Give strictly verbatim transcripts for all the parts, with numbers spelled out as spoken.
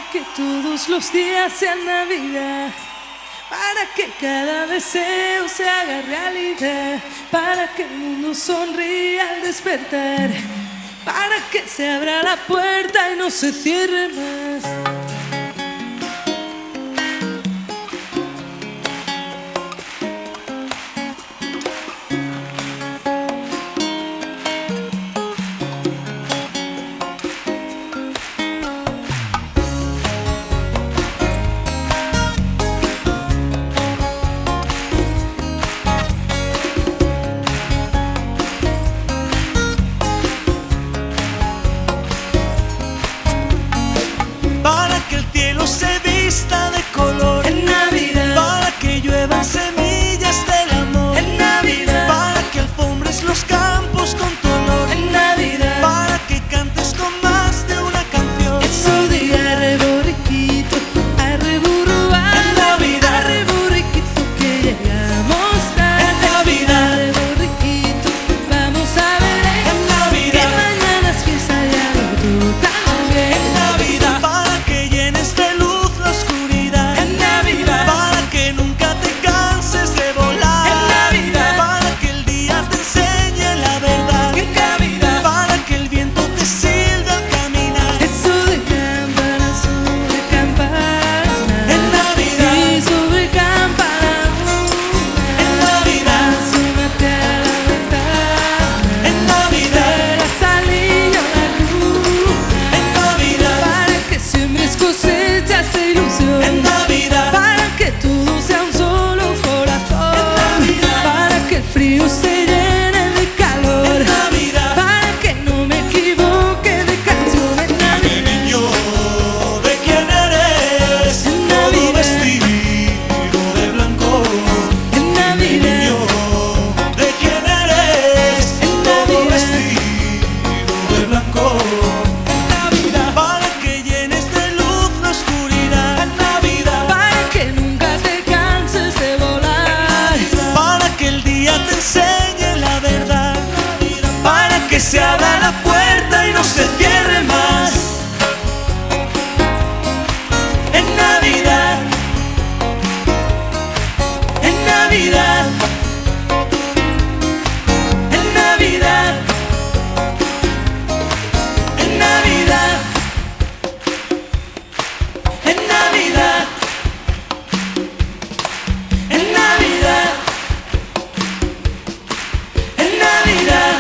que todos los días sean Navidad, para que cada deseo se haga realidad, para que el mundo sonría al despertar, para que se abra la puerta y no se cierre más. De color en Navidad, para que lluevan semillas del amor en Navidad, para que alfombres los campos con tu olor en Navidad, para que cantes con más de una canción. es su día, arre borriquito, arre burruá, en Navidad, arre borriquito que llegamos tarde, en Navidad, arre borriquito, vamos a ver en Navidad, que mañana es fiesta y al otro también, en Navidad, para que llenes de luz en Navidad, para que nunca te canses de volar, en Navidad, para que el día te enseñe la verdad, en Navidad, para que el viento te silbe al caminar. es su de campana sobre campana, En Navidad, y sobre campana, en Navidad, asómate a la ventana, en Navidad, verás salir la luz, en Navidad, para que siembres cosechas e ilusión, en Navidad, para que todo sea un solo corazón, en Navidad, para que el frío se llene de calor, en Navidad, para que no me equivoque de canción. En mi Navidad, niño, ¿de quién eres? En Todo Navidad, vestido de blanco. en Mi Navidad, niño, ¿de quién eres? En Todo Navidad, vestido de blanco. En Navidad, para que llenes de luz la oscuridad. En Navidad, para que nunca te canses de volar, para que el día te enseñe la verdad, para que se abra la puerta y no se cierre más. En Navidad, en Navidad, en Navidad, en Navidad, en Navidad, en Navidad, en Navidad,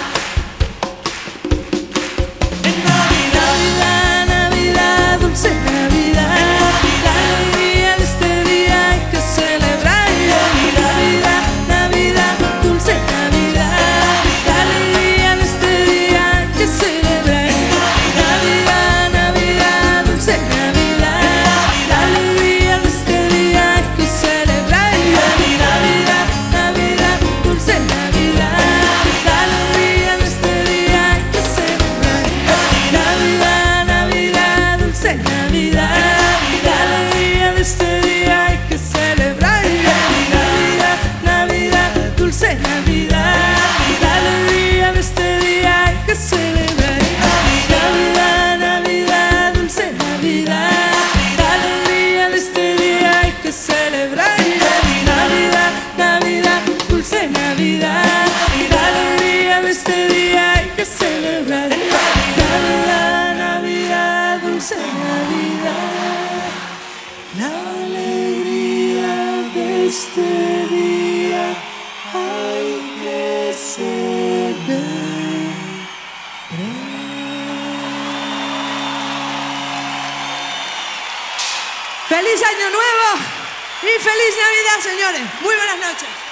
en Navidad, Navidad, Navidad, dulce Navidad, la alegría de este día hay que celebrar. Navidad, Navidad, dulce Navidad, la alegría de este día hay que celebrar. Navidad, Navidad, dulce Navidad, la alegría de este día hay que celebrar. Navidad, Navidad, dulce Navidad, la alegría de este día hay que celebrar. Navidad, Navidad, dulce Navidad, la alegría de este día hay que celebrar. Navidad, Navidad, dulce Navidad, la alegría de este día hay que celebrar. Navidad, Navidad, dulce Navidad, la alegría de este día hay que celebrar. Navidad, Navidad, dulce Navidad, la alegría de este día hay que celebrar. Navidad, Navidad, dulce Navidad, la alegría de este día hay que celebrar. ¡Feliz Año Nuevo! Y feliz Navidad, señores. Muy buenas noches.